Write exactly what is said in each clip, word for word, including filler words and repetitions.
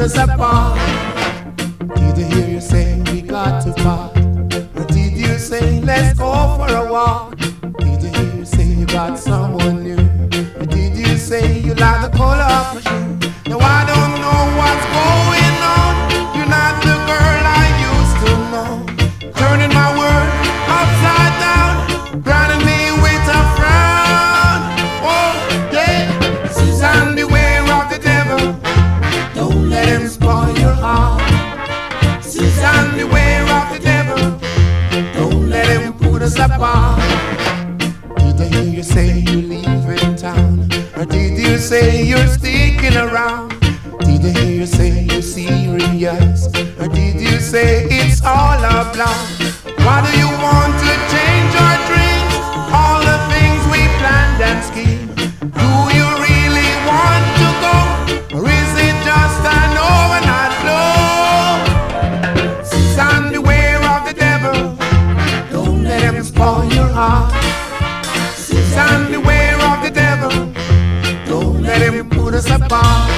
us apart? Did you hear you say we got to part? Or did you say let's go for a walk? Did you hear you say you got someone new? Or did you say you like the color of my shoe? Now I don't know what's going on. You're not the girl I used to know. Turning my world upside down, branding me with a frown. Oh yeah, Suzanne, beware of the devil. Don't let him spoil your heart. Suzanne, beware of the devil. Don't let him put us apart. Did I hear you say you're leaving town? Or did you say you're sticking around? Did I hear you say you're serious? Or did you say it's all a bluff? Why do you want to change our dreams? All the things we planned and schemed. Do you really want to go? Or is it just an overnight flow? Suzanne, beware of the devil. Don't let him spoil your heart. Suzanne, beware of the devil. Don't let him put us apart.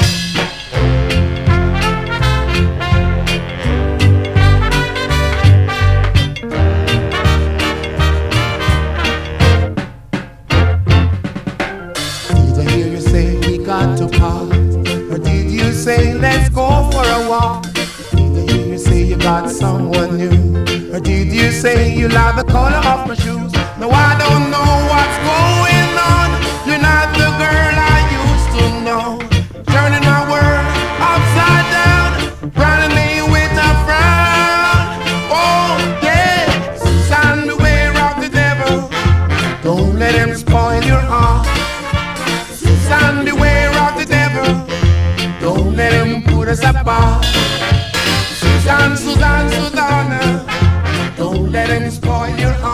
Did I hear you say we got to part? Or did you say let's go for a walk? Did I hear you say you got someone new? Or did you say you like the color of my shoes? No, I don't know what's going on. You're not the girl I used to know. Turning my world upside down, branding me with a frown. Oh yeah, Suzanne, beware of the devil. Don't let him spoil your heart. Suzanne, beware of the devil. Don't let him put us apart. Suzanne, Suzanne, Suzanne, don't let him spoil your heart.